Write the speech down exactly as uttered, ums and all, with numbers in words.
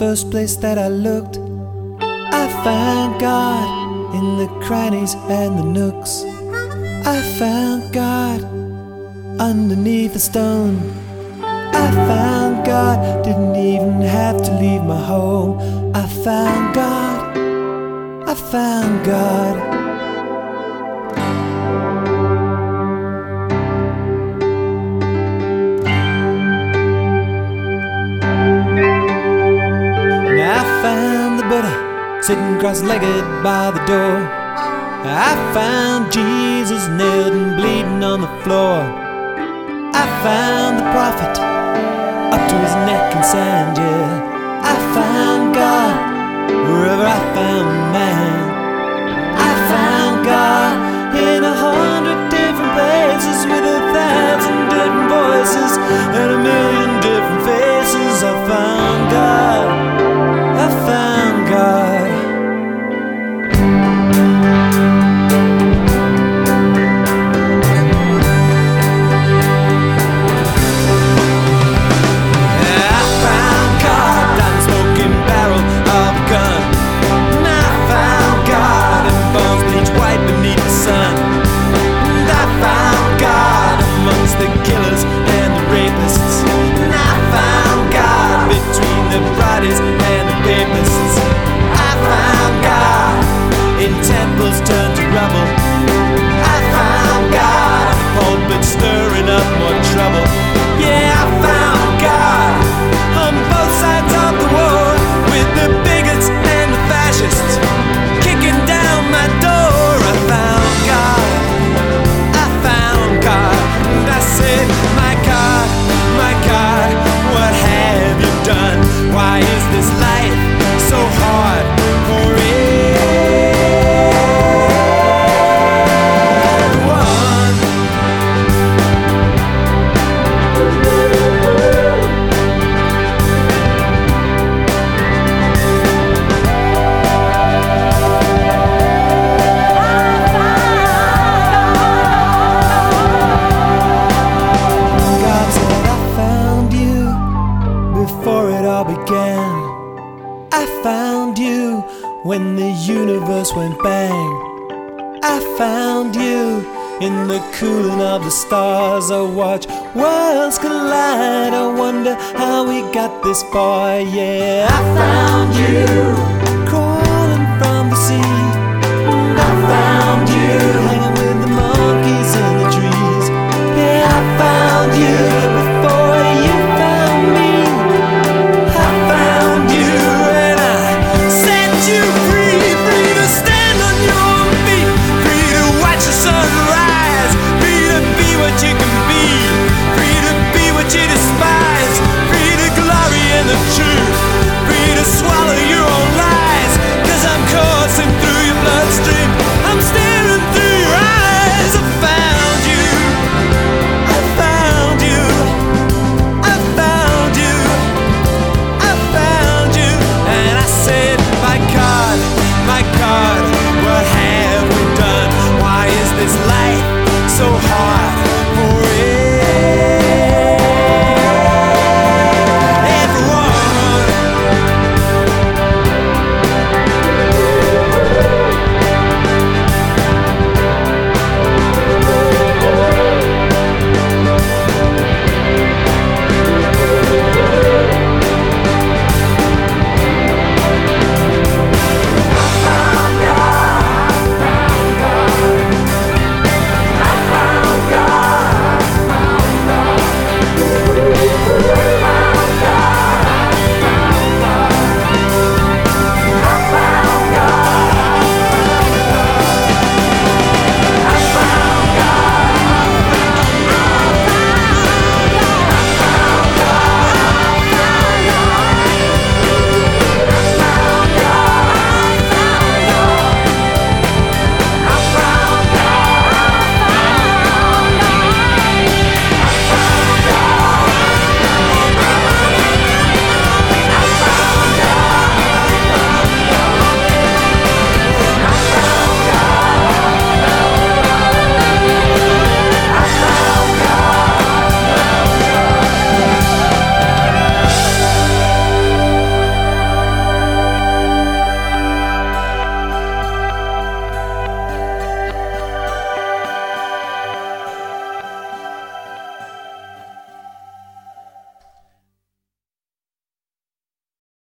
first place that I looked, I found God in the crannies and the nooks. I found God underneath the stone. I found God, didn't even have to leave my home. I found God, I found God. I found the Buddha sitting cross-legged by the door. I found Jesus nailed and bleeding on the floor. I found the prophet up to his neck in sand, yeah. I found God wherever I found man. I found God in a hundred different places with a thousand different voices and a million different faces. I found God, I found God. I found God down the smoking barrel of a gun. And I found God in bones bleached white beneath the sun. And I found God amongst the killers and the rapists. And I found God between the bodies and the papists. I found God in temples turned to rubble. I found God in the pulpit stirring up more trouble. Yeah, I found God on both sides of the war, with the bigots and the fascists kicking down my door. I found God, I found God, and I said, my God, my God, what have you done? Why is this life so hard for everyone? God said, I found you before it all began. I found you when the universe went bang. I found you in the cooling of the stars. I watch worlds collide. I wonder how we got this far. Yeah, I found you